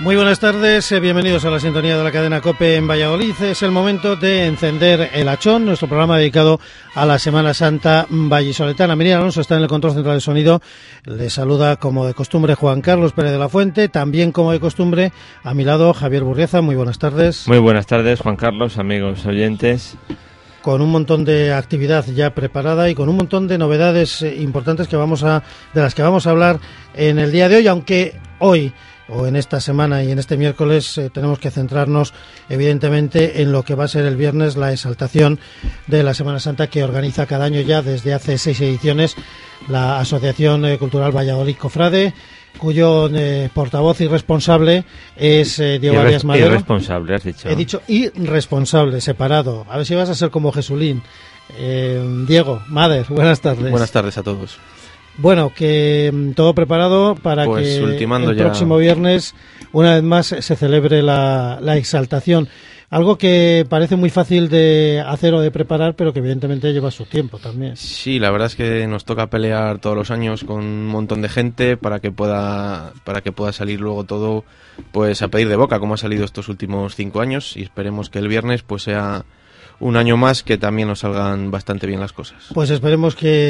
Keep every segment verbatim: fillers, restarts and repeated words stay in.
Muy buenas tardes, eh, bienvenidos a la sintonía de la cadena COPE en Valladolid. Es el momento de encender el hachón, nuestro programa dedicado a la Semana Santa vallisoletana. Miriam Alonso está en el control central de sonido. Le saluda como de costumbre Juan Carlos Pérez de la Fuente, también como de costumbre a mi lado Javier Burrieza. Muy buenas tardes. Muy buenas tardes, Juan Carlos, amigos oyentes. Con un montón de actividad ya preparada y con un montón de novedades importantes que vamos a, de las que vamos a hablar en el día de hoy, aunque hoy o en esta semana y en este miércoles eh, tenemos que centrarnos evidentemente en lo que va a ser el viernes, la exaltación de la Semana Santa que organiza cada año ya desde hace seis ediciones la Asociación eh, Cultural Valladolid Cofrade, cuyo eh, portavoz y responsable es eh, Diego Irres- Arias Madero. Irresponsable, has dicho. He dicho irresponsable, separado. A ver si vas a ser como Jesulín. Eh, Diego, Mader, buenas tardes. Buenas tardes a todos. Bueno, que mm, todo preparado para Pues, que ultimando el ya. próximo viernes, una vez más, se celebre la, la exaltación. Algo que parece muy fácil de hacer o de preparar, pero que evidentemente lleva su tiempo también. Sí, la verdad es que nos toca pelear todos los años con un montón de gente para que pueda para que pueda salir luego todo pues a pedir de boca, como ha salido estos últimos cinco años, y esperemos que el viernes pues sea un año más que también nos salgan bastante bien las cosas. Pues esperemos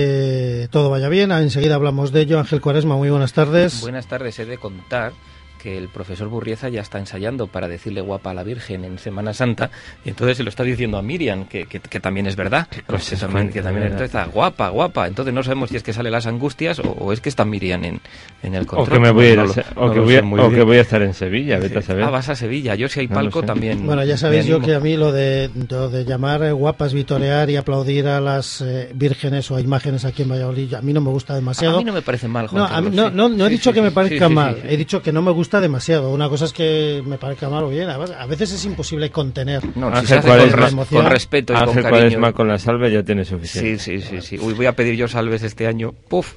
que todo vaya bien. Enseguida hablamos de ello. Ángel Cuaresma, muy buenas tardes. Buenas tardes. He de contar que el profesor Burrieza ya está ensayando para decirle guapa a la Virgen en Semana Santa, y entonces se lo está diciendo a Miriam, que, que, que también es verdad, pues que también, que también entonces está guapa, guapa. Entonces no sabemos si es que sale las angustias o, o es que está Miriam en, en el control. O que me voy a ir a No lo- Se- no o que lo voy sé a, muy o bien. que voy a estar en Sevilla, vete a saber. Ah, vas a Sevilla. Yo si hay No lo palco sé. también. Bueno, ya me sabéis yo animo. que a mí lo de, lo de llamar eh, guapas, vitorear y aplaudir a las eh, vírgenes o a imágenes aquí en Valladolid, a mí no me gusta demasiado. A mí no me parece mal, Juan No, a mí- Carlos, no, sí. no, no he Sí, dicho sí, que me sí, parezca sí, sí, mal, sí, sí. he dicho que no me gusta demasiado. Una cosa es que me parezca mal o bien, a a veces es imposible contener. No, Ángel si se hace Cuaresma- con, res- emoción. con respeto y con Ángel cariño. Cuaresma con la salve ya tiene Sí, suficiente. sí, sí, sí. Uy, voy a pedir yo salves este año. Puf.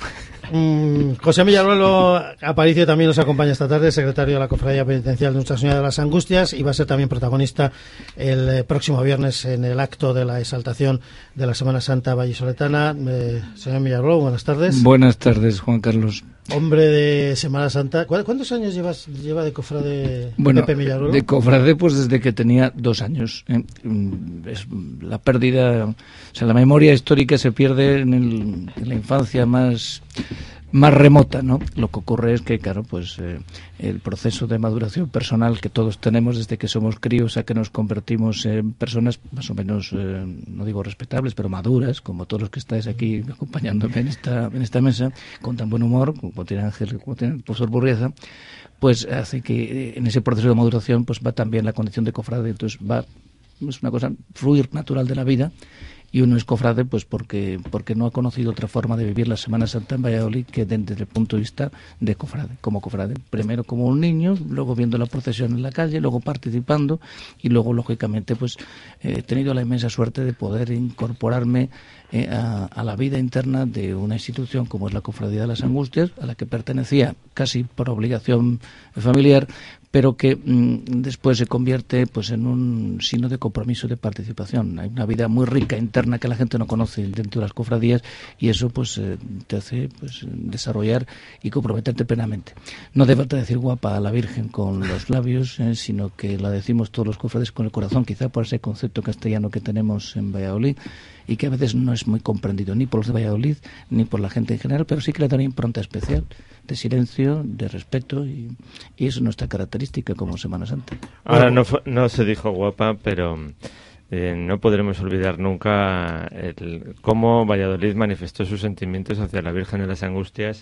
Mm, José Millaruelo Aparicio también nos acompaña esta tarde, secretario de la Cofradía Penitencial de Nuestra Señora de las Angustias, y va a ser también protagonista el eh, próximo viernes en el acto de la exaltación de la Semana Santa vallisoletana. Eh, señor Millaruelo, buenas tardes. Buenas tardes, Juan Carlos. Hombre de Semana Santa. ¿Cu- ¿Cuántos años llevas lleva de cofrade Bueno, Pepe Millaruelo? de cofrade pues desde que tenía dos años. ¿eh? Mm, Es la pérdida, o sea, la memoria histórica se pierde en, el- en la infancia más más remota, ¿no? Lo que ocurre es que, claro, pues eh, el proceso de maduración personal que todos tenemos desde que somos críos a que nos convertimos en personas más o menos, eh, no digo respetables, pero maduras, como todos los que estáis aquí acompañándome en esta en esta mesa, con tan buen humor, como tiene Ángel, como tiene el profesor Burrieza, pues hace que eh, en ese proceso de maduración pues va también la condición de cofrade, entonces va, es una cosa fluir natural de la vida. Y uno es cofrade pues porque porque no ha conocido otra forma de vivir la Semana Santa en Valladolid que desde el punto de vista de cofrade, como cofrade. Primero como un niño, luego viendo la procesión en la calle, luego participando y luego, lógicamente, pues eh, he tenido la inmensa suerte de poder incorporarme eh, a, a la vida interna de una institución como es la Cofradía de las Angustias, a la que pertenecía casi por obligación familiar, pero que mmm, después se convierte pues en un signo de compromiso de participación. Hay una vida muy rica interna que la gente no conoce dentro de las cofradías, y eso pues eh, te hace pues desarrollar y comprometerte plenamente. No debe decir guapa a la Virgen con los labios, eh, sino que la decimos todos los cofrades con el corazón, quizá por ese concepto castellano que tenemos en Valladolid y que a veces no es muy comprendido ni por los de Valladolid ni por la gente en general, pero sí que le da una impronta especial de silencio, de respeto, y, y eso es nuestra característica como Semana Santa. Ahora no, fue- no se dijo guapa, pero eh, no podremos olvidar nunca el, cómo Valladolid manifestó sus sentimientos hacia la Virgen de las Angustias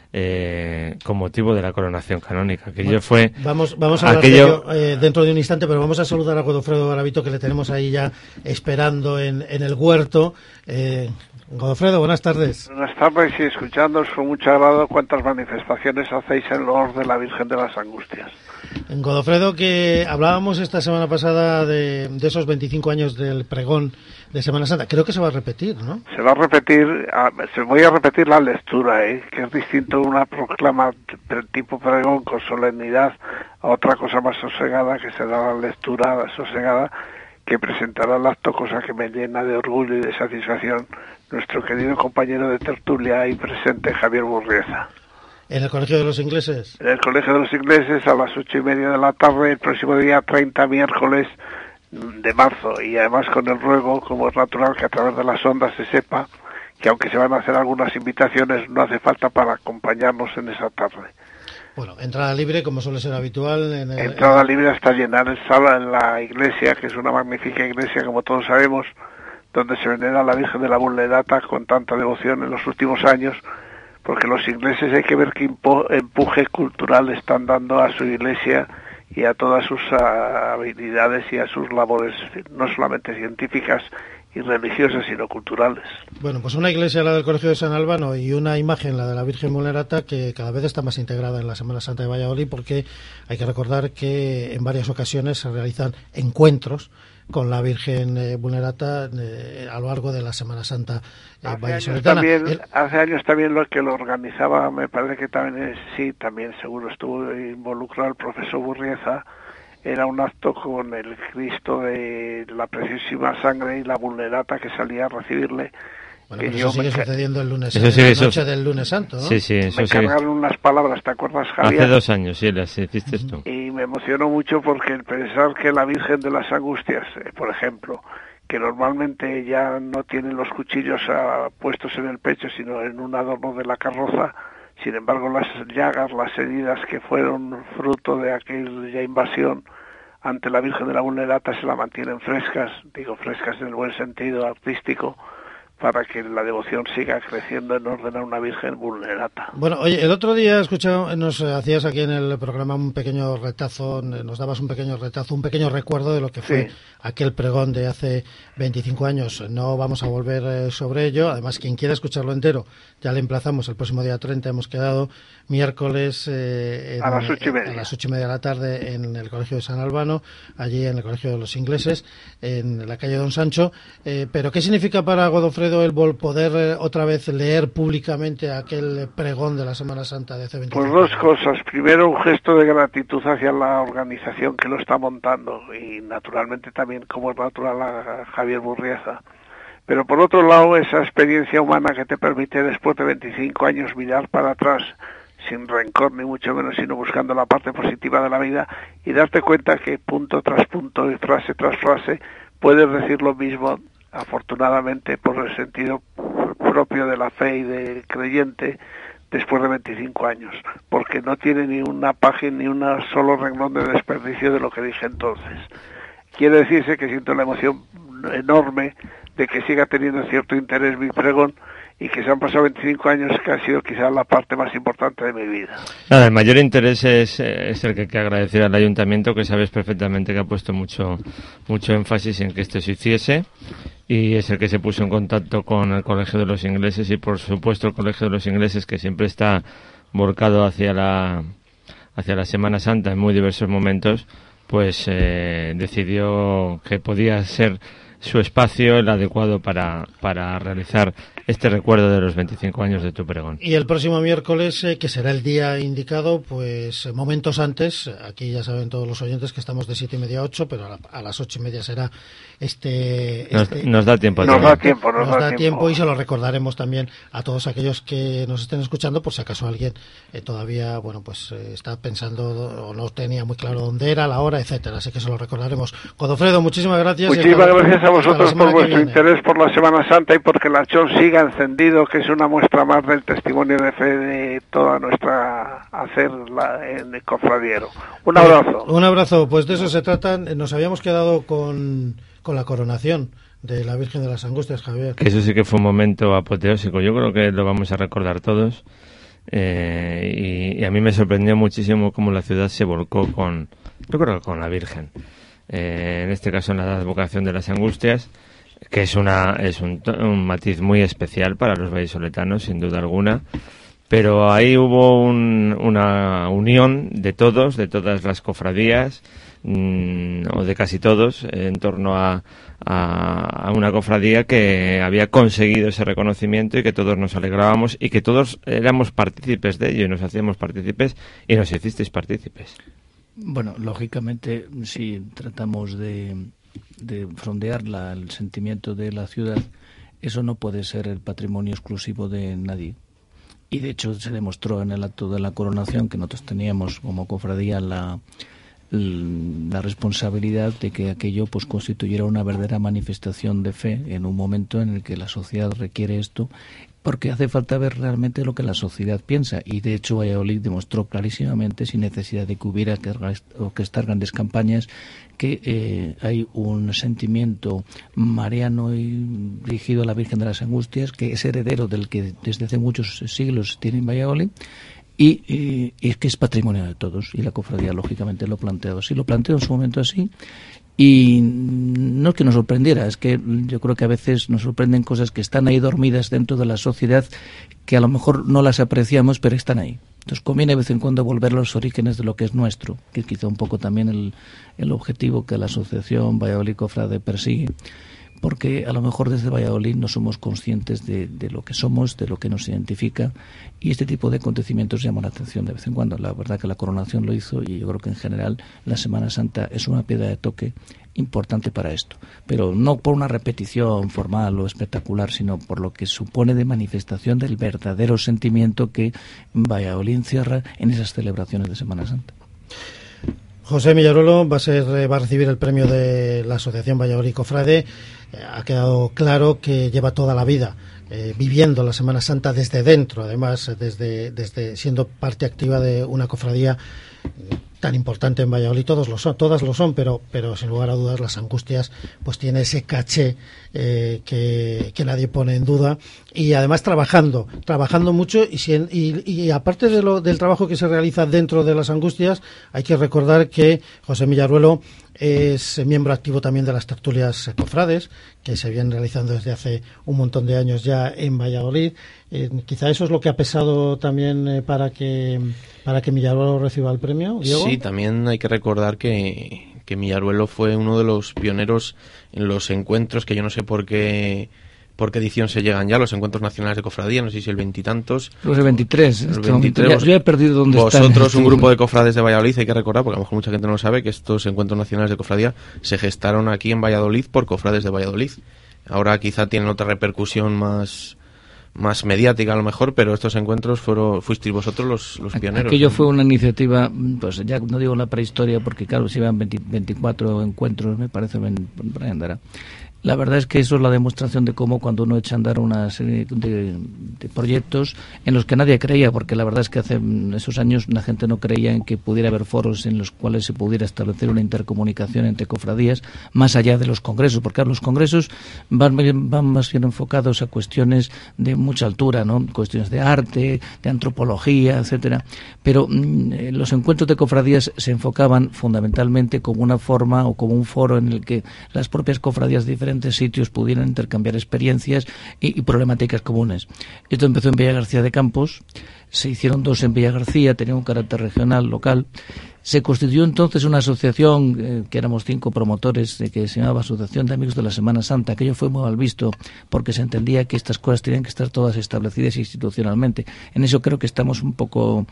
eh, con motivo de la coronación canónica. Aquello Bueno, fue... Vamos, vamos a hablar aquello- de ello eh, dentro de un instante, pero vamos a saludar a Godofredo Garavito, que le tenemos ahí ya esperando en, en el huerto. Eh, Godofredo, buenas tardes. Buenas tardes, y escuchándoos con mucho agrado cuántas manifestaciones hacéis en loor de la Virgen de las Angustias. En Godofredo, que hablábamos esta semana pasada de, de esos veinticinco años del pregón de Semana Santa. Creo que se va a repetir, ¿no? Se va a repetir, a, se voy a repetir la lectura, ¿eh? Que es distinto una proclama de tipo pregón con solemnidad a otra cosa más sosegada, que será la lectura sosegada que presentará el acto, cosa que me llena de orgullo y de satisfacción, nuestro querido compañero de tertulia ahí presente, Javier Burrieza. ¿En el Colegio de los Ingleses? En el Colegio de los Ingleses a las ocho y media de la tarde, el próximo día treinta, miércoles de marzo, y además con el ruego, como es natural, que a través de las ondas se sepa que aunque se van a hacer algunas invitaciones, no hace falta para acompañarnos en esa tarde. Bueno, entrada libre, como suele ser habitual. En el, entrada en... libre hasta llenar el sala en la iglesia, que es una magnífica iglesia, como todos sabemos, donde se venera a la Virgen de la Vulnerata con tanta devoción en los últimos años, porque los ingleses hay que ver qué empuje cultural están dando a su iglesia y a todas sus habilidades y a sus labores, no solamente científicas y religiosas, sino culturales. Bueno, pues una iglesia, la del Colegio de San Albano, y una imagen, la de la Virgen Vulnerata, que cada vez está más integrada en la Semana Santa de Valladolid, porque hay que recordar que en varias ocasiones se realizan encuentros con la Virgen eh, Vulnerata eh, a lo largo de la Semana Santa eh, hace vallisoletana. Años también, El... Hace años también lo que lo organizaba, me parece que también es, sí, también seguro estuvo involucrado el profesor Burrieza. Era un acto con el Cristo de la Preciosísima Sangre y la Vulnerata que salía a recibirle. Bueno, que pero yo eso sigue me... sucediendo el lunes, eso sí, la eso... noche del lunes santo, ¿no? Sí, sí, eso me sí. cargaron unas palabras, ¿te acuerdas, Javier? Hace dos años, sí, las hiciste tú. Y me emocionó mucho porque el pensar que la Virgen de las Angustias, eh, por ejemplo, que normalmente ya no tienen los cuchillos uh, puestos en el pecho, sino en un adorno de la carroza, sin embargo las llagas, las heridas que fueron fruto de aquella invasión ante la Virgen de la Vulnerata se la mantienen frescas, digo frescas en el buen sentido artístico, para que la devoción siga creciendo en orden a una Virgen Vulnerata. Bueno, oye, el otro día escuchado, nos hacías aquí en el programa un pequeño retazo, nos dabas un pequeño retazo, un pequeño recuerdo de lo que fue sí. aquel pregón de hace veinticinco años. No vamos a volver eh, sobre ello. Además, quien quiera escucharlo entero, ya le emplazamos el próximo día treinta. Hemos quedado miércoles eh, en, a las ocho y media. a las ocho y media de la tarde en el Colegio de San Albano, allí en el Colegio de los Ingleses, en la calle Don Sancho. Eh, pero, ¿qué significa para Godofredo el poder eh, otra vez leer públicamente aquel pregón de la Semana Santa de hace veinticinco Pues dos años? cosas. Primero, un gesto de gratitud hacia la organización que lo está montando y naturalmente también, como es natural, a Javier Burrieza. Pero por otro lado, esa experiencia humana que te permite después de veinticinco años mirar para atrás sin rencor ni mucho menos, sino buscando la parte positiva de la vida y darte cuenta que punto tras punto y frase tras frase puedes decir lo mismo, afortunadamente por el sentido propio de la fe y del creyente después de veinticinco años, porque no tiene ni una página ni un solo renglón de desperdicio de lo que dije entonces. Quiere decirse que siento la emoción enorme de que siga teniendo cierto interés mi pregón y que se han pasado veinticinco años que ha sido quizás la parte más importante de mi vida. Nada, el mayor interés es, es el que hay que agradecer al ayuntamiento, que sabes perfectamente que ha puesto mucho mucho énfasis en que esto se hiciese, y es el que se puso en contacto con el Colegio de los Ingleses y por supuesto el Colegio de los Ingleses, que siempre está volcado hacia la hacia la Semana Santa en muy diversos momentos, pues eh, decidió que podía ser su espacio el adecuado para, para realizar este recuerdo de los veinticinco años de tu pregón. Y el próximo miércoles, eh, que será el día indicado, pues momentos antes, aquí ya saben todos los oyentes que estamos de siete y media a ocho, pero a, la, a las ocho y media será este... Nos, este nos da tiempo. Nos da tiempo, nos, nos da, da tiempo. tiempo y se lo recordaremos también a todos aquellos que nos estén escuchando, por si acaso alguien eh, todavía, bueno, pues eh, está pensando o no tenía muy claro dónde era, la hora, etcétera. Así que se lo recordaremos. Godofredo, muchísimas gracias. Muchísimas gracias a vosotros por vuestro interés por la Semana Santa y porque el Achón siga encendido, que es una muestra más del testimonio de fe de toda nuestra hacer la, en el cofradiero. Un abrazo. Un abrazo, pues de eso se trata. Nos habíamos quedado con, con la coronación de la Virgen de las Angustias, Javier. Que eso sí que fue un momento apoteósico. Yo creo que lo vamos a recordar todos. Eh, y, y a mí me sorprendió muchísimo cómo la ciudad se volcó con, yo creo que con la Virgen. Eh, en este caso en la advocación de las Angustias, que es una es un, un matiz muy especial para los vallisoletanos, sin duda alguna, pero ahí hubo un, una unión de todos, de todas las cofradías, mmm, o de casi todos, en torno a, a, a una cofradía que había conseguido ese reconocimiento y que todos nos alegrábamos y que todos éramos partícipes de ello y nos hacíamos partícipes y nos hicisteis partícipes. Bueno, lógicamente, si tratamos de de frondear la, el sentimiento de la ciudad, eso no puede ser el patrimonio exclusivo de nadie. y de hecho se demostró en el acto de la coronación que nosotros teníamos como cofradía la la responsabilidad de que aquello pues constituyera una verdadera manifestación de fe en un momento en el que la sociedad requiere esto, porque hace falta ver realmente lo que la sociedad piensa, y de hecho Valladolid demostró clarísimamente, sin necesidad de que hubiera que orquestar grandes campañas, que eh, hay un sentimiento mariano y dirigido a la Virgen de las Angustias, que es heredero del que desde hace muchos siglos tiene en Valladolid. Y, y, y es que es patrimonio de todos, y la cofradía lógicamente lo ha planteado así, lo planteó en su momento así, y no es que nos sorprendiera, es que yo creo que a veces nos sorprenden cosas que están ahí dormidas dentro de la sociedad, que a lo mejor no las apreciamos, pero están ahí. Entonces conviene de vez en cuando volver a los orígenes de lo que es nuestro, que es quizá un poco también el, el objetivo que la asociación Valladolid Cofrade persigue, porque a lo mejor desde Valladolid no somos conscientes de, de lo que somos, de lo que nos identifica, y este tipo de acontecimientos llaman la atención de vez en cuando. La verdad que la coronación lo hizo, y yo creo que en general la Semana Santa es una piedra de toque importante para esto, pero no por una repetición formal o espectacular, sino por lo que supone de manifestación del verdadero sentimiento que Valladolid encierra en esas celebraciones de Semana Santa. José Millaruelo va a ser va a recibir el premio de la Asociación Valladolid Cofrade. Eh, ha quedado claro que lleva toda la vida eh, viviendo la Semana Santa desde dentro, además desde desde siendo parte activa de una cofradía tan importante en Valladolid. Todos lo son, todas lo son, pero pero sin lugar a dudas las Angustias pues tiene ese caché eh, que, que nadie pone en duda, y además trabajando trabajando mucho, y, si en, y, y aparte de lo, del trabajo que se realiza dentro de las Angustias, hay que recordar que José Millaruelo es miembro activo también de las tertulias cofrades, que se vienen realizando desde hace un montón de años ya en Valladolid. Eh, quizá eso es lo que ha pesado también eh, para que para que Millaruelo reciba el premio, Diego. Sí, también hay que recordar que, que Millaruelo fue uno de los pioneros en los encuentros, que yo no sé por qué por qué edición se llegan ya, los encuentros nacionales de cofradía, no sé si el veintitantos. Los de veintitrés. El veintitrés. Ya, ya he perdido dónde están. Vosotros, un grupo de cofrades de Valladolid, hay que recordar, porque a lo mejor mucha gente no lo sabe, que estos encuentros nacionales de cofradía se gestaron aquí en Valladolid por cofrades de Valladolid. Ahora quizá tienen otra repercusión más más mediática a lo mejor, pero estos encuentros fueron fuisteis vosotros los, los pioneros. Aquello fue una iniciativa, pues ya no digo la prehistoria, porque claro, si iban veinte, veinticuatro encuentros, me parece, por ahí andará. La verdad es que eso es la demostración de cómo cuando uno echa a andar una serie de, de proyectos en los que nadie creía, porque la verdad es que hace esos años la gente no creía en que pudiera haber foros en los cuales se pudiera establecer una intercomunicación entre cofradías más allá de los congresos, porque los congresos van, van más bien enfocados a cuestiones de mucha altura, ¿no? Cuestiones de arte, de antropología, etcétera. Pero mmm, los encuentros de cofradías se enfocaban fundamentalmente como una forma o como un foro en el que las propias cofradías diferentes sitios pudieran intercambiar experiencias y, y problemáticas comunes. Esto empezó en Villa García de Campos, se hicieron dos en Villa García, tenía un carácter regional, local. Se constituyó entonces una asociación, eh, que éramos cinco promotores, de que se llamaba Asociación de Amigos de la Semana Santa. Aquello fue muy mal visto, porque se entendía que estas cosas tenían que estar todas establecidas institucionalmente. En eso creo que estamos un poco,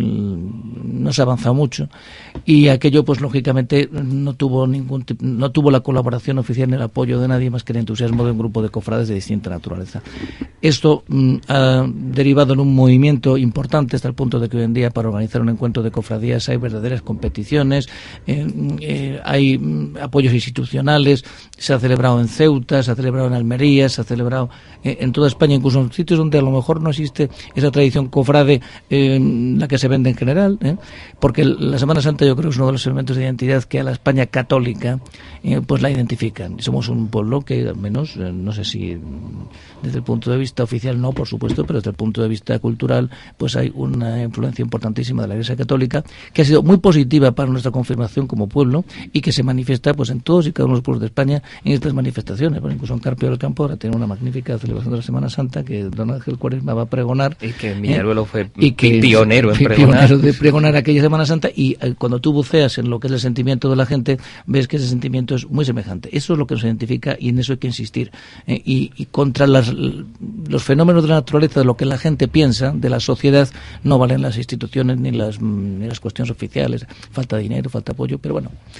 en, no se ha avanzado mucho, y aquello pues lógicamente no tuvo ningún no tuvo la colaboración oficial ni el apoyo de nadie más que el entusiasmo de un grupo de cofrades de distinta naturaleza. Esto mm, ha derivado en un movimiento importante hasta el punto de que hoy en día para organizar un encuentro de cofradías hay verdaderas competiciones, eh, eh, hay mm, apoyos institucionales, se ha celebrado en Ceuta, se ha celebrado en Almería, se ha celebrado eh, en toda España, incluso en sitios donde a lo mejor no existe esa tradición cofrade, eh, la que se vende en general, eh, porque la Semana Santa yo creo que es uno de los elementos de identidad que a la España católica eh, pues la identifican. Somos un pueblo que al menos, eh, no sé si desde el punto de vista oficial no, por supuesto, pero desde el punto de vista cultural pues hay una influencia importantísima de la Iglesia Católica que ha sido muy positiva para nuestra confirmación como pueblo y que se manifiesta pues en todos y cada uno de los pueblos de España en estas manifestaciones. Bueno, incluso en Carpio del Campo ahora tiene una magnífica celebración de la Semana Santa que don Ángel Cuaresma va a pregonar. Y que Millaruelo eh, fue y que, pionero en pregonar. Pionero de pregonar aquella Semana Santa, y eh, cuando tú buceas en lo que es el sentimiento de la gente, ves que ese sentimiento es muy semejante. Eso es lo que nos identifica y en eso hay que insistir. Eh, y, y contra las, los fenómenos de la naturaleza, de lo que la gente piensa, de la sociedad, no valen las instituciones ni las, ni las cuestiones oficiales. Falta dinero, falta apoyo, pero bueno.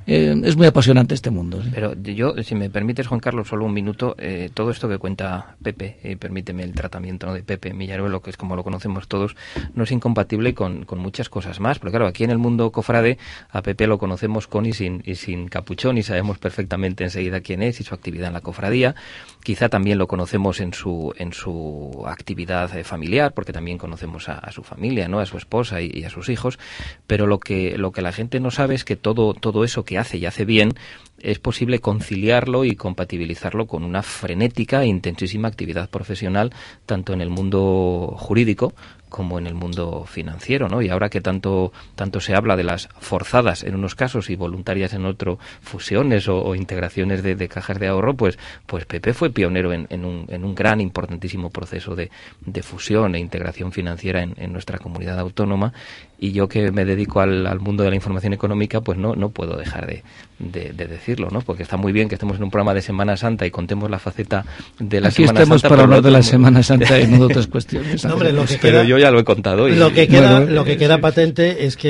eh, es muy apasionante este mundo. ¿sí? Pero yo, si me permites, Juan Carlos, solo un minuto, eh, todo esto que cuenta Pepe, eh, permíteme el tratamiento, ¿no?, de Pepe Millaruelo, que es como lo conocemos todos, no es incompatible con, con muchas cosas más. Pero claro, aquí en el mundo cofrade a Pepe lo conocemos con y sin, y sin capuchón, y sabemos perfectamente enseguida quién es y su actividad en la cofradía. Quizá también lo conocemos en su en su actividad eh, familiar, porque también conocemos a, a su familia, ¿no?, a su esposa y, y a sus hijos. Pero lo que lo que la gente no sabe es que todo todo eso que hace y hace bien es posible conciliarlo y compatibilizarlo con una frenética e intensísima actividad profesional, tanto en el mundo jurídico como en el mundo financiero, ¿no? Y ahora que tanto tanto se habla de las forzadas en unos casos y voluntarias en otro, fusiones o, o integraciones de, de cajas de ahorro, pues pues Pepe fue pionero en, en, un, en un gran, importantísimo proceso de, de fusión e integración financiera en, en nuestra comunidad autónoma. Y yo, que me dedico al, al mundo de la información económica, pues no no puedo dejar de, de, de decirlo, ¿no? Porque está muy bien que estemos en un programa de Semana Santa y contemos la faceta de la Aquí Semana estamos Santa. para hablar de la no, Semana Santa y no de otras cuestiones. No, hombre, lo que pero queda, yo ya lo he contado. Y, lo que queda, bueno, lo que queda patente es que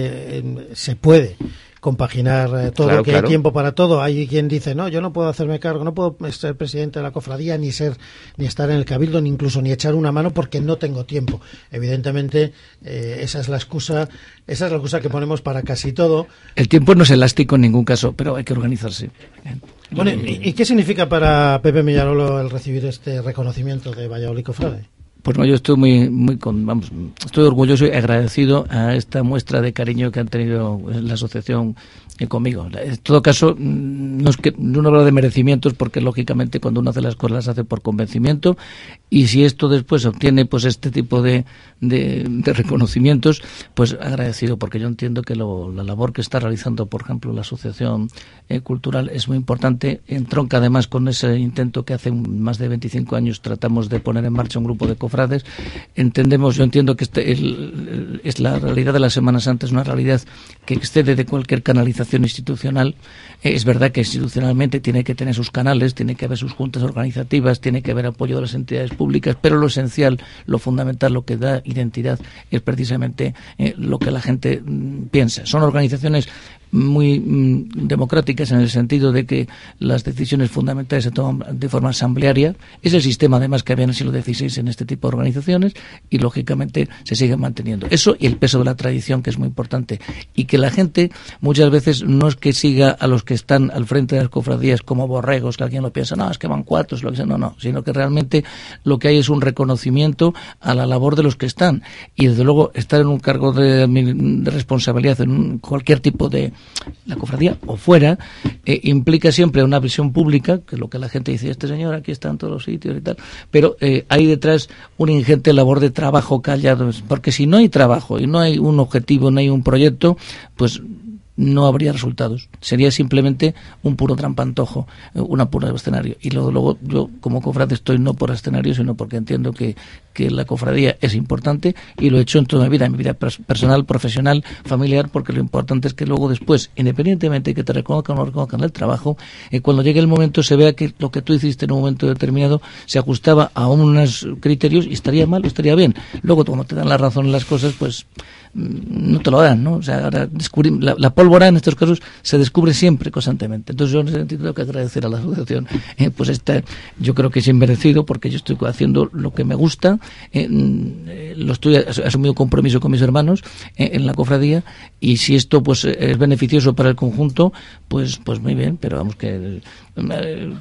eh, se puede compaginar eh, todo, Claro, que claro. hay tiempo para todo. Hay quien dice, no, yo no puedo hacerme cargo, no puedo ser presidente de la cofradía, ni ser, ni estar en el cabildo, ni incluso ni echar una mano porque no tengo tiempo. Evidentemente, eh, esa es la excusa, esa es la excusa que ponemos para casi todo. El tiempo no es elástico en ningún caso, pero hay que organizarse. Bueno, ¿y, y qué significa para Pepe Millaruelo el recibir este reconocimiento de Valladolid Cofrade? Pues no, yo estoy muy, muy con, vamos, estoy orgulloso y agradecido a esta muestra de cariño que han tenido la asociación eh, conmigo. En todo caso, no es que no hablo de merecimientos, porque lógicamente cuando uno hace las cosas las hace por convencimiento, y si esto después obtiene pues este tipo de, de, de reconocimientos, pues agradecido, porque yo entiendo que lo, la labor que está realizando, por ejemplo, la asociación eh, cultural es muy importante. Entronca además con ese intento que hace más de veinticinco años tratamos de poner en marcha un grupo de cofrades. Entendemos, yo entiendo que este, el, el, es la realidad de la Semana Santa, es una realidad que excede de cualquier canalización institucional. Eh, es verdad que institucionalmente tiene que tener sus canales, tiene que haber sus juntas organizativas, tiene que haber apoyo de las entidades públicas, pero lo esencial, lo fundamental, lo que da identidad es precisamente eh, lo que la gente mm, piensa. Son organizaciones muy mm, democráticas en el sentido de que las decisiones fundamentales se toman de forma asamblearia. Es el sistema además que había en el siglo dieciséis en este tipo de organizaciones, y lógicamente se sigue manteniendo eso, y el peso de la tradición, que es muy importante, y que la gente muchas veces no es que siga a los que están al frente de las cofradías como borregos, que alguien lo piensa, no, es que van cuatro, es lo que sea, no, no, sino que realmente lo que hay es un reconocimiento a la labor de los que están, y desde luego estar en un cargo de, de responsabilidad en un, cualquier tipo de la cofradía o fuera, eh, implica siempre una visión pública, que es lo que la gente dice, este señor aquí está en todos los sitios y tal, pero eh, hay detrás una ingente labor de trabajo callado, porque si no hay trabajo y no hay un objetivo, no hay un proyecto, pues no habría resultados. Sería simplemente un puro trampantojo, una pura escenario. Y luego, luego yo como cofrade estoy no por escenario, sino porque entiendo que, que la cofradía es importante, y lo he hecho en toda mi vida, en mi vida personal, profesional, familiar, porque lo importante es que luego después, independientemente de que te reconozcan o no reconozcan el trabajo, eh, cuando llegue el momento se vea que lo que tú hiciste en un momento determinado se ajustaba a unos criterios, y estaría mal o estaría bien. Luego, cuando te dan la razón en las cosas, pues no te lo dan, ¿no? O sea, ahora descubrir la, la pólvora en estos casos se descubre siempre constantemente. Entonces yo en ese sentido tengo que agradecer a la asociación, eh, pues esta, yo creo que es inmerecido, porque yo estoy haciendo lo que me gusta, eh, eh, lo estoy asumido compromiso con mis hermanos eh, en la cofradía, y si esto pues es beneficioso para el conjunto, pues pues muy bien, pero vamos que eh,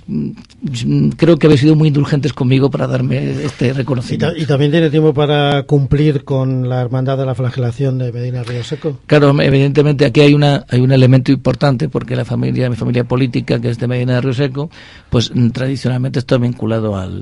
creo que habéis sido muy indulgentes conmigo para darme este reconocimiento. ¿Y, ta- y también tiene tiempo para cumplir con la Hermandad de la Flagelación de Medina Río Seco? Claro, evidentemente aquí hay una hay un elemento importante, porque la familia, mi familia política, que es de Medina de Río Seco, pues tradicionalmente está vinculado al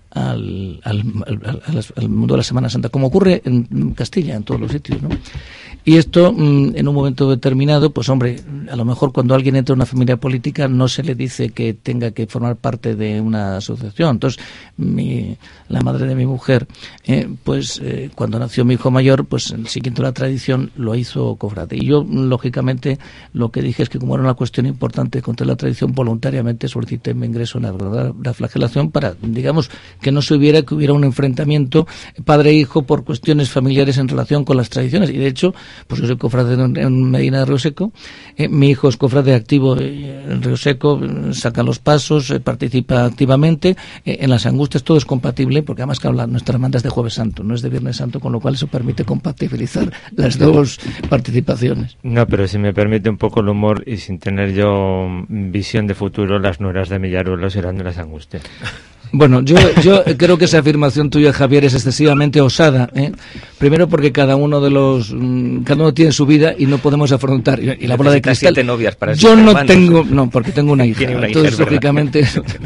al, al, al, al, al mundo de la Semana Santa, como ocurre en Castilla, en todos los sitios, ¿no? Y esto, en un momento determinado, pues hombre, a lo mejor cuando alguien entra en una familia política no se le dice que tenga que formar parte de una asociación. Entonces, mi, la madre de mi mujer, eh, pues eh, cuando nació mi hijo mayor, pues siguiendo la tradición lo hizo cofrade. Y yo, lógicamente, lo que dije es que como era una cuestión importante contra la tradición, voluntariamente solicité mi ingreso en la, la flagelación para, digamos, que no se hubiera, que hubiera un enfrentamiento padre-hijo por cuestiones familiares en relación con las tradiciones. Y de hecho, pues yo soy cofrade en Medina de Río Seco, eh, mi hijo es cofrade activo en Río Seco, saca los pasos, eh, participa activamente, eh, en las angustias todo es compatible, porque además que habla nuestra hermandad es de Jueves Santo, no es de Viernes Santo, con lo cual eso permite compatibilizar las dos participaciones. No, pero si me permite un poco el humor y sin tener yo visión de futuro, las nueras de Millaruelo serán de las angustias. Bueno, yo, yo creo que esa afirmación tuya, Javier, es excesivamente osada, ¿eh? Primero porque cada uno de los, mmm, cada uno tiene su vida y no podemos afrontar. Y, y la bola de cristal. Siete novias para yo no hermanos. tengo, no, porque tengo una hija. Tiene una entonces, hija, lógicamente,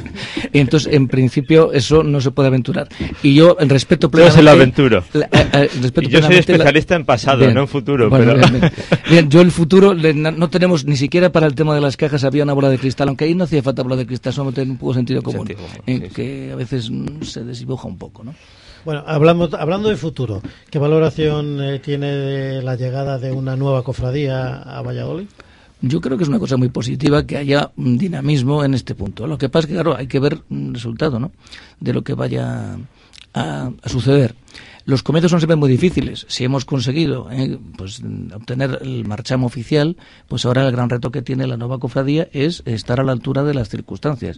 y entonces, en principio, eso no se puede aventurar. Y yo, en respeto Yo plenamente. se lo aventuro. La, eh, eh, respeto Y yo soy especialista la, en pasado, bien, no en futuro. Bueno, pero... bien, bien. Bien, yo el futuro le, no tenemos ni siquiera para el tema de las cajas había una bola de cristal, aunque ahí no hacía falta bola de cristal, solo tener un poco de sentido común, Sentido común, eh, sí, sí. que a veces se desdibuja un poco, ¿no? Bueno, hablamos, hablando de futuro, ¿qué valoración eh, tiene de la llegada de una nueva cofradía a Valladolid? Yo creo que es una cosa muy positiva que haya un dinamismo en este punto. Lo que pasa es que, claro, hay que ver un resultado, ¿no?, de lo que vaya a, a suceder. Los comienzos son siempre muy difíciles. Si hemos conseguido eh, pues obtener el marchamo oficial, pues ahora el gran reto que tiene la nueva cofradía es estar a la altura de las circunstancias.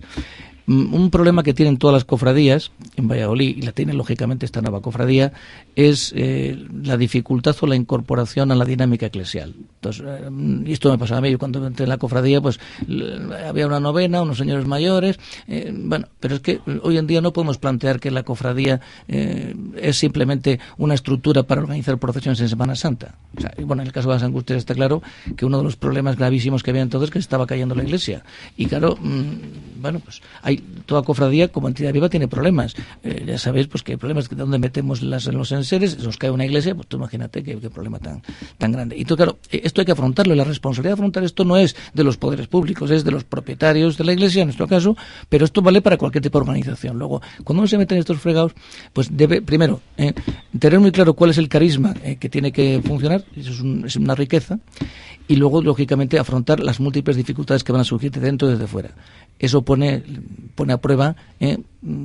Un problema que tienen todas las cofradías en Valladolid, y la tiene lógicamente esta nueva cofradía, es eh, la dificultad o la incorporación a la dinámica eclesial. Entonces, eh, y esto me pasaba a mí, yo cuando entré en la cofradía, pues había una novena, unos señores mayores, eh, bueno, pero es que hoy en día no podemos plantear que la cofradía eh, es simplemente una estructura para organizar procesiones en Semana Santa. O sea, y bueno, en el caso de las angustias está claro que uno de los problemas gravísimos que había entonces es que se estaba cayendo la iglesia. Y claro, mmm, bueno, pues hay toda cofradía como entidad viva tiene problemas. Eh, ya sabéis pues que hay problemas de donde metemos las, los enseres, nos cae una iglesia, pues tú imagínate qué, qué problema tan, tan grande. Y entonces, claro, esto hay que afrontarlo, y la responsabilidad de afrontar esto no es de los poderes públicos, es de los propietarios de la iglesia, en nuestro caso, pero esto vale para cualquier tipo de organización. Luego, cuando uno se mete en estos fregados, pues debe, primero, eh, tener muy claro cuál es el carisma eh, que tiene que funcionar, eso es, un, es una riqueza, y luego, lógicamente, afrontar las múltiples dificultades que van a surgir de dentro y desde fuera. Eso pone, pone a prueba eh,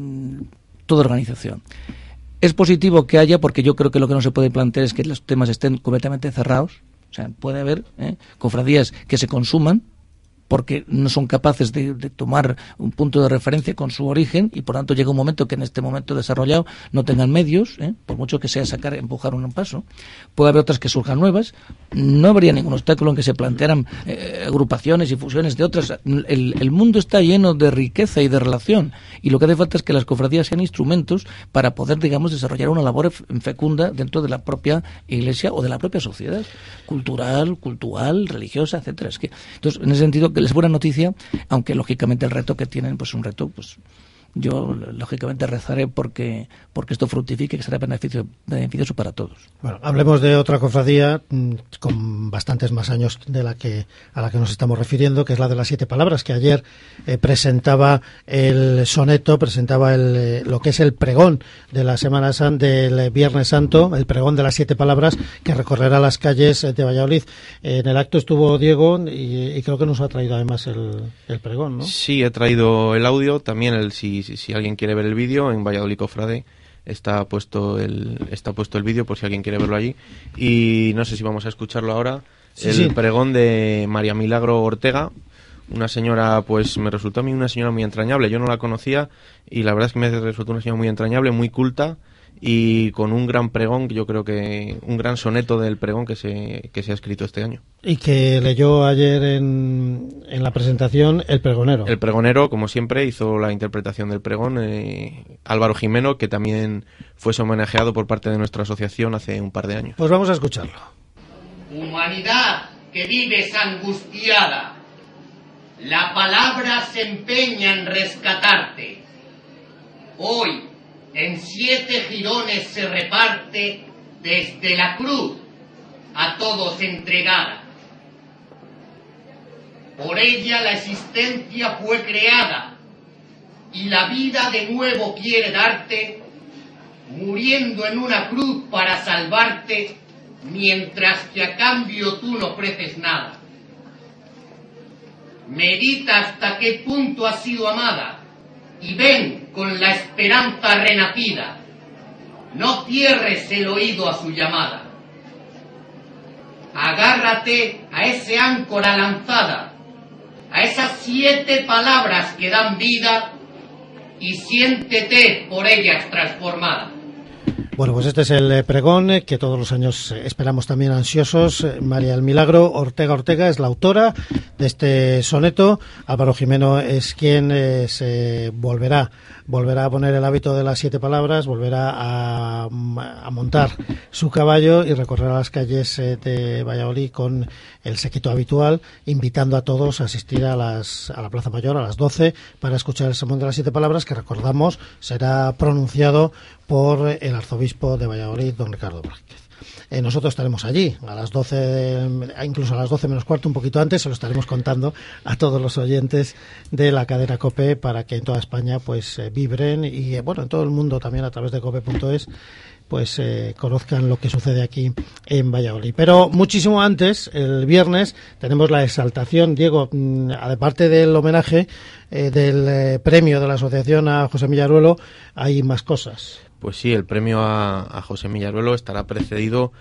toda organización. Es positivo que haya, porque yo creo que lo que no se puede plantear es que los temas estén completamente cerrados. O sea, puede haber eh, cofradías que se consuman porque no son capaces de, de tomar un punto de referencia con su origen, y por tanto llega un momento que en este momento desarrollado no tengan medios, ¿eh? por mucho que sea sacar, empujar un paso. Puede haber otras que surjan nuevas. No habría ningún obstáculo en que se plantearan eh, agrupaciones y fusiones de otras. El, el mundo está lleno de riqueza y de relación, y lo que hace falta es que las cofradías sean instrumentos para poder, digamos, desarrollar una labor fecunda dentro de la propia iglesia o de la propia sociedad, cultural, cultural, religiosa, etcétera. Es que, entonces, en ese sentido, que es buena noticia, aunque lógicamente el reto que tienen, pues un reto, pues yo lógicamente rezaré porque porque esto fructifique, que será beneficio, beneficioso para todos. Bueno, hablemos de otra cofradía con bastantes más años de la que a la que nos estamos refiriendo, que es la de las siete palabras, que ayer eh, presentaba el soneto, presentaba el, eh, lo que es el pregón de la Semana Santa, del Viernes Santo, el pregón de las siete palabras, que recorrerá las calles de Valladolid. En el acto estuvo Diego y, y creo que nos ha traído además el, el pregón, ¿no? Sí, he traído el audio, también el si, si, si alguien quiere ver el vídeo en Valladolid Cofrade. Está puesto el está puesto el vídeo por si alguien quiere verlo allí, y no sé si vamos a escucharlo ahora. Sí, el sí. pregón de María Milagro Ortega, una señora, pues me resultó a mí una señora muy entrañable. Yo no la conocía y la verdad es que me resultó una señora muy entrañable, muy culta, y con un gran pregón, yo creo que un gran soneto del pregón que se que se ha escrito este año. Y que leyó ayer en, en la presentación el pregonero. El pregonero, como siempre, hizo la interpretación del pregón, eh, Álvaro Jimeno, que también fue homenajeado por parte de nuestra asociación hace un par de años. Pues vamos a escucharlo. Humanidad que vives angustiada, la palabra se empeña en rescatarte. Hoy, en siete jirones se reparte desde la cruz a todos entregada. Por ella la existencia fue creada y la vida de nuevo quiere darte, muriendo en una cruz para salvarte, mientras que a cambio tú no ofreces nada. Medita hasta qué punto has sido amada y ven con la esperanza renacida. No cierres el oído a su llamada. Agárrate a ese áncora lanzada, a esas siete palabras que dan vida, y siéntete por ellas transformada. Bueno, pues este es el pregón que todos los años esperamos también ansiosos. María del Milagro Ortega Ortega es la autora de este soneto. Álvaro Jimeno es quien eh, se volverá volverá a poner el hábito de las siete palabras, volverá a, a montar su caballo y recorrer las calles eh, de Valladolid con el séquito habitual, invitando a todos a asistir a, las, a la Plaza Mayor a las doce para escuchar el sermón de las siete palabras, que recordamos será pronunciado por el arzobispo de Valladolid, don Ricardo Blázquez. Eh, nosotros estaremos allí a las doce, incluso a las doce menos cuarto, un poquito antes, se lo estaremos contando a todos los oyentes de la cadena COPE para que en toda España pues eh, vibren y eh, bueno, en todo el mundo también a través de cope punto es pues eh, conozcan lo que sucede aquí en Valladolid. Pero muchísimo antes, el viernes, tenemos la exaltación, Diego, aparte del homenaje eh, del eh, premio de la asociación a José Millaruelo, hay más cosas. Pues sí, el premio a, a José Millaruelo estará precedido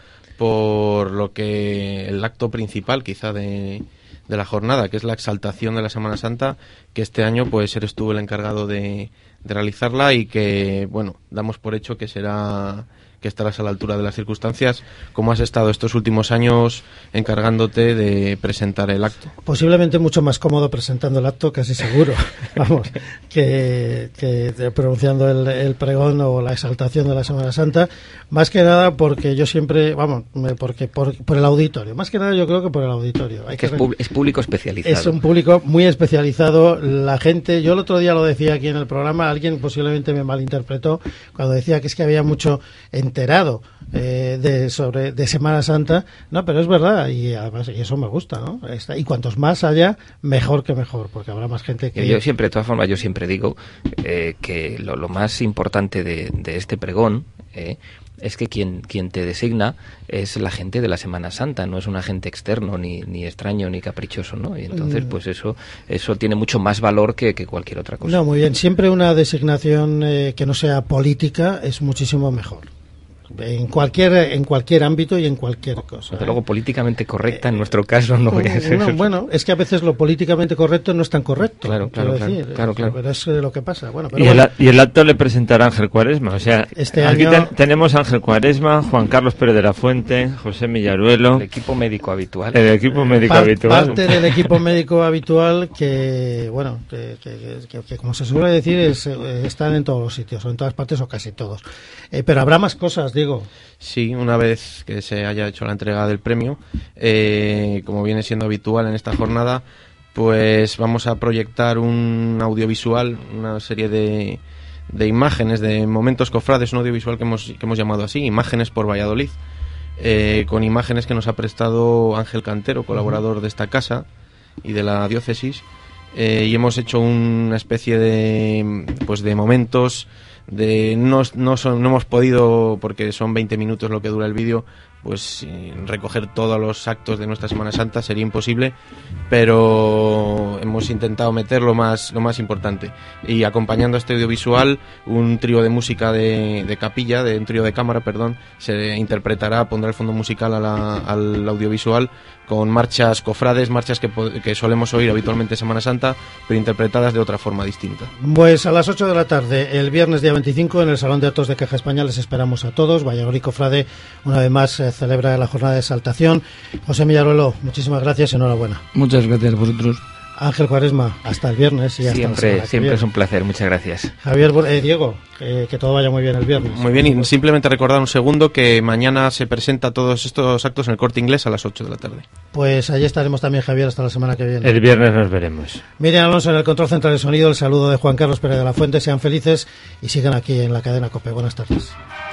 por lo que el acto principal quizá de, de la jornada, que es la exaltación de la Semana Santa, que este año pues eres tú el encargado de, de realizarla y que, bueno, damos por hecho que será que estarás a la altura de las circunstancias. ¿Cómo has estado estos últimos años encargándote de presentar el acto? Posiblemente mucho más cómodo presentando el acto, casi seguro, vamos, que, que pronunciando el, el pregón o la exaltación de la Semana Santa, más que nada porque yo siempre, vamos, porque por, por el auditorio, más que nada yo creo que por el auditorio. Hay que que es, pub- es público especializado. Es un público muy especializado. La gente, yo el otro día lo decía aquí en el programa, alguien posiblemente me malinterpretó cuando decía que es que había mucho enterado eh, de sobre de Semana Santa. No, pero es verdad y además y eso me gusta, ¿no? Está, y cuantos más haya, mejor que mejor, porque habrá más gente que... Yo siempre, de todas formas, yo siempre digo eh, que lo, lo más importante de, de este pregón eh, es que quien, quien te designa es la gente de la Semana Santa, no es un agente externo, ni, ni extraño, ni caprichoso, ¿no? Y entonces, pues eso eso tiene mucho más valor que, que cualquier otra cosa. No, muy bien. Siempre una designación eh, que no sea política es muchísimo mejor. En cualquier en cualquier ámbito y en cualquier cosa. Desde luego, políticamente correcta, en nuestro caso, no voy a ser. No, bueno, es que a veces lo políticamente correcto no es tan correcto. Claro, claro, decir. claro, claro. Pero es lo que pasa. Bueno, pero y, bueno. el, y el acto le presentará Ángel Cuaresma. O sea, este aquí año... ten, tenemos a Ángel Cuaresma, Juan Carlos Pérez de la Fuente, José Millaruelo. El equipo médico habitual. El equipo médico Par, habitual. Parte del equipo médico habitual que, bueno, que, que, que, que como se suele decir, es, están en todos los sitios, o en todas partes, o casi todos. Eh, pero habrá más cosas, digo. Sí, una vez que se haya hecho la entrega del premio, eh, como viene siendo habitual en esta jornada, pues vamos a proyectar un audiovisual, una serie de, de imágenes, de momentos cofrades, un audiovisual que hemos, que hemos llamado así, Imágenes por Valladolid, eh, con imágenes que nos ha prestado Ángel Cantero, colaborador de esta casa y de la diócesis, eh, y hemos hecho una especie de, pues de momentos de no, no, son, no hemos podido, porque son veinte minutos lo que dura el vídeo, pues recoger todos los actos de nuestra Semana Santa sería imposible, pero hemos intentado meter lo más, lo más importante. Y acompañando a este audiovisual, un trío de música de, de capilla, de un trío de cámara, perdón, se interpretará, pondrá el fondo musical a la, al audiovisual con marchas cofrades, marchas que, que solemos oír habitualmente en Semana Santa, pero interpretadas de otra forma distinta. Pues a las ocho de la tarde, el viernes día veinticinco, en el Salón de Actos de Caja España, les esperamos a todos. Valladolid Cofrade, una vez más, eh, celebra la jornada de exaltación. José Millaruelo, muchísimas gracias y enhorabuena. Muchas gracias a vosotros. Ángel Cuaresma, hasta el viernes y hasta siempre, la siempre es un placer, muchas gracias. Javier, eh, Diego, eh, que todo vaya muy bien el viernes. Muy bien, y simplemente recordar un segundo que mañana se presenta todos estos actos en el Corte Inglés a las ocho de la tarde. Pues allí estaremos también, Javier, hasta la semana que viene. El viernes nos veremos. Miriam Alonso en el control central de sonido, el saludo de Juan Carlos Pérez de la Fuente, sean felices y sigan aquí en la cadena COPE. Buenas tardes.